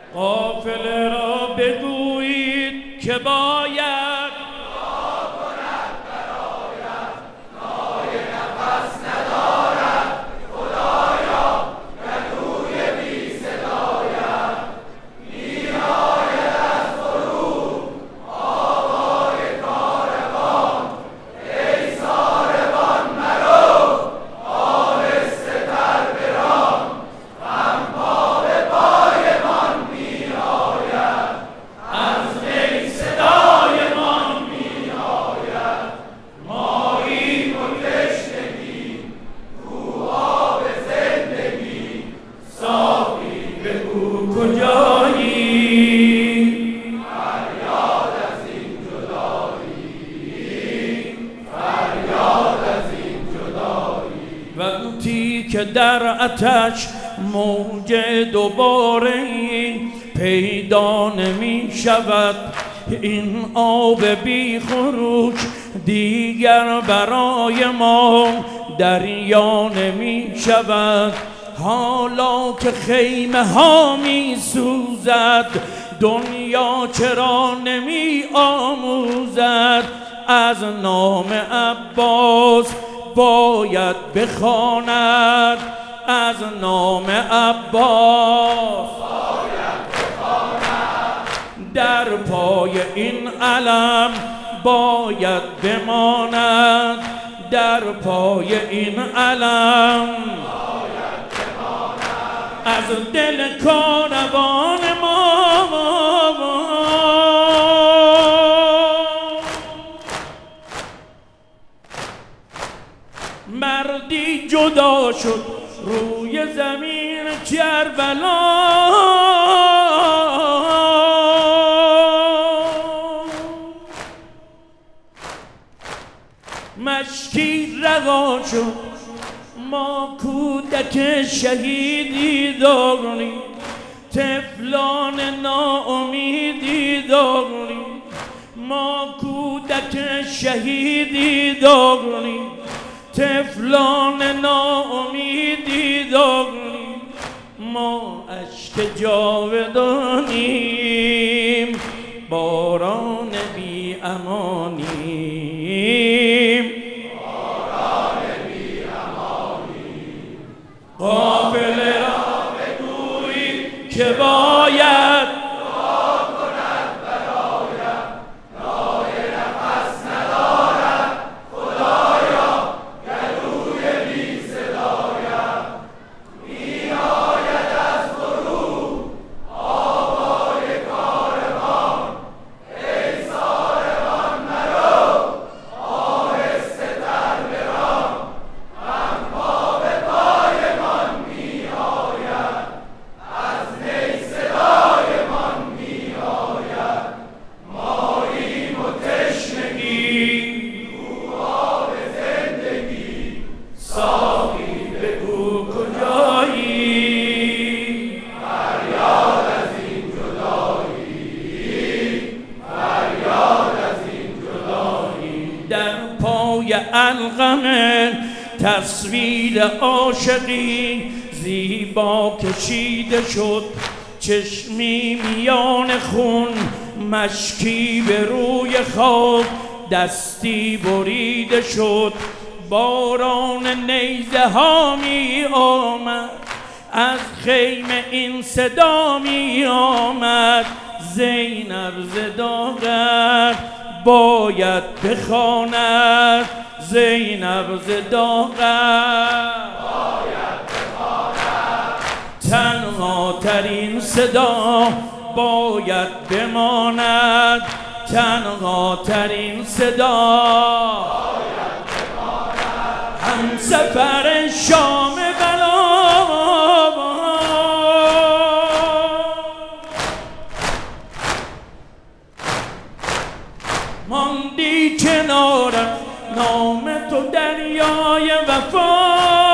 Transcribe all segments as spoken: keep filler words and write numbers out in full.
قافله را بگویید که باید وقتی که در آتش موج دوباره پیدا نمی شود، این آب بی خروش دیگر برای ما دریا نمی شود. حالا که خیمه ها می سوزد، دنیا چرا نمی آموزد؟ از نام عباس باید بخواند، از نام عباس باید بخواند. در پای این علم باید بماند، در پای این علم باید بماند. از دل کاروان ما مردی جدا شد روی زمین کربلا، مشکی رها شد ما کودک شهیدی داریم، طفلان ناامیدی داریم، ما کودک شهیدی داریم، طفلان ناامیدی داریم، ما اشک جاودانیم، باران بی امانیم، باران بی امانیم. قافله را بگویید که باید الغم تصویر عاشقی زیبا کشیده شد، چشمی میان خون، مشکی به روی خاک، دستی بریده شد. باران نیزه ها می آمد، از خیمه این صدا می آمد، زینب ز داغ باید بخواند، زینب ز داغ باید بخواند. تنها ترین صدا باید بماند، تنها ترین صدا باید بماند. همسفر شام بلا ماندی کنارم، نام تو دریای وفا،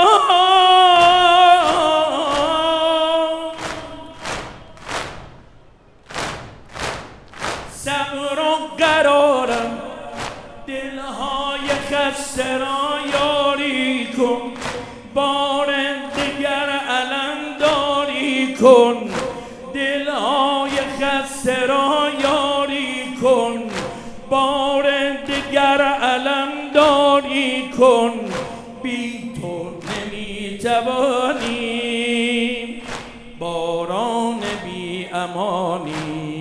صبر و قرارم، دلهای خسته را یاری کن، بار دیگر علم داری کن، دلهای خسته را یاری کن، بار دگر علمداری کن، بی تو نمیتوانیم، باران بی امانی.